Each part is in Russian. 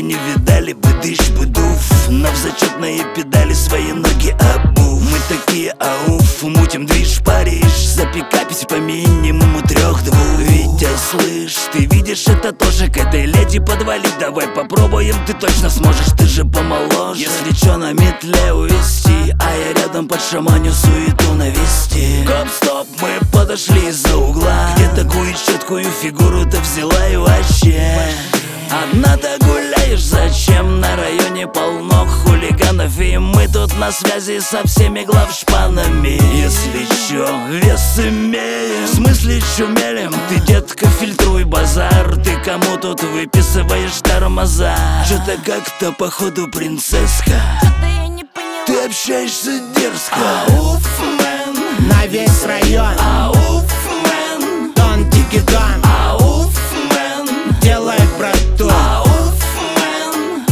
не видали бы дышь, быдув. На зачетные педали свои ноги обув. Мы такие ауф, мутим движ Париж. За пикапись по минимуму 3-2. Витя, слышь, ты видишь это тоже к этой леди подвалить? Давай попробуем, ты точно сможешь, ты же помоложе. Если чё, на метле увести, а я рядом под шаманю суету навести. Гоп-стоп, мы подошли из-за угла. Где такую четкую фигуру ты взяла и вообще? Одна-то гуляешь, зачем? На районе полно хулиганов, и мы тут на связи со всеми главшпанами. Если чё, вес имеем. В смысле чумелем? Ты, детка, фильтруй базар. Ты кому тут выписываешь тормоза? Чё-то как-то походу принцесска. Что-то я не поняла. Ты общаешься дерзко. Ауф, мэн, на весь район. Ауф, мэн, Тон, тики-тон. ауф, мэн, Делай, брату. ауф, мэн,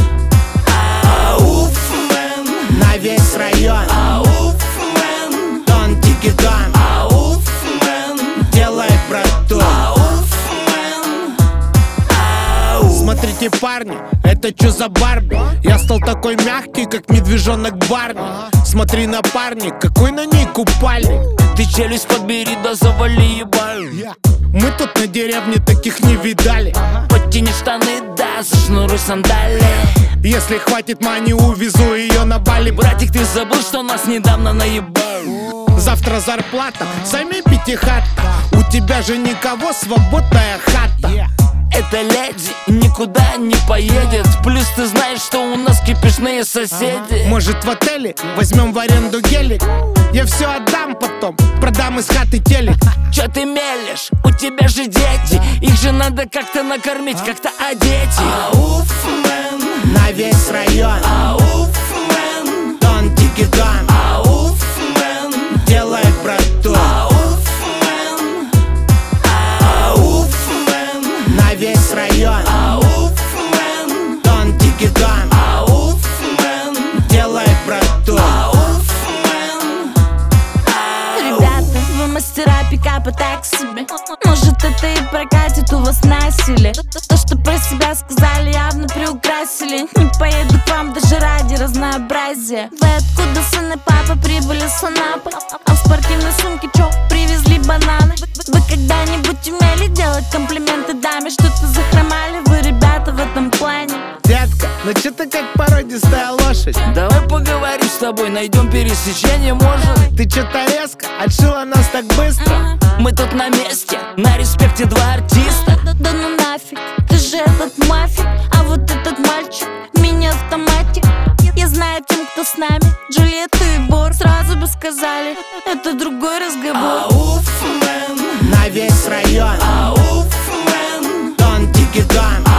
ауф, мэн, На весь район. ауф, мэн, Тон, тики-тон. ауф, мэн, Делай, брату. ауф, мэн, ауф. Смотрите, парни, это чё за Барби? Я стал такой мягкий, как медвежонок Барни. Смотри на парня, какой на ней купальник. Ты челюсть подбери, да завали ебаль. Мы тут на деревне таких не видали. Подтяни штаны, да, зашнуруй сандали. Если хватит мани, увезу ее на Бали. Братик, ты забыл, что нас недавно наебал? Завтра зарплата, займи пятихатка. У тебя же никого, свободная хата. Эта леди никуда не поедет. Плюс ты знаешь, что у нас кипишные соседи. Может, в отеле возьмем в аренду гелик? Я все отдам потом, продам из хаты телек. Чё ты мелешь? У тебя же дети. Их же надо как-то накормить, как-то одеть. Ауф, мэн, На весь район. ауф, мэн, Тон, тики-тон. ауф, мэн, Делай, брату. ауф, мэн, ауф, мэн, На весь район. ауф, мэн, Тон, тики-тон. ауф, мэн, Делай, брату. ауф, мэн, Ребята, вы мастера пикапа так себе. Может, это и прокатит, у вас насилие. То, что про себя сказали, явно приукрасили. Не поеду к вам даже ради разнообразия. Вы откуда, сын и папа, прибыли с Анапы? А в спортивной сумке чё, привезли бананы? Вы когда-нибудь умели делать комплименты даме? Что-то захромали вы, ребята, в этом плане. Детка, ну чё ты как породистая лошадь? Давай поговорим с тобой, найдем пересечение, может. Ты чё-то резко отшила нас так быстро. Мы тут на месте, на респекте два артиста. Да ну нафиг, ты же этот мафик. А вот этот мальчик, мини-автоматик. Я знаю тем, кто с нами, Джульетту и Бор. Сразу бы сказали, это другой разговор. Ауф, мэн, На весь район. ауф, мэн, Тон, тики-тон.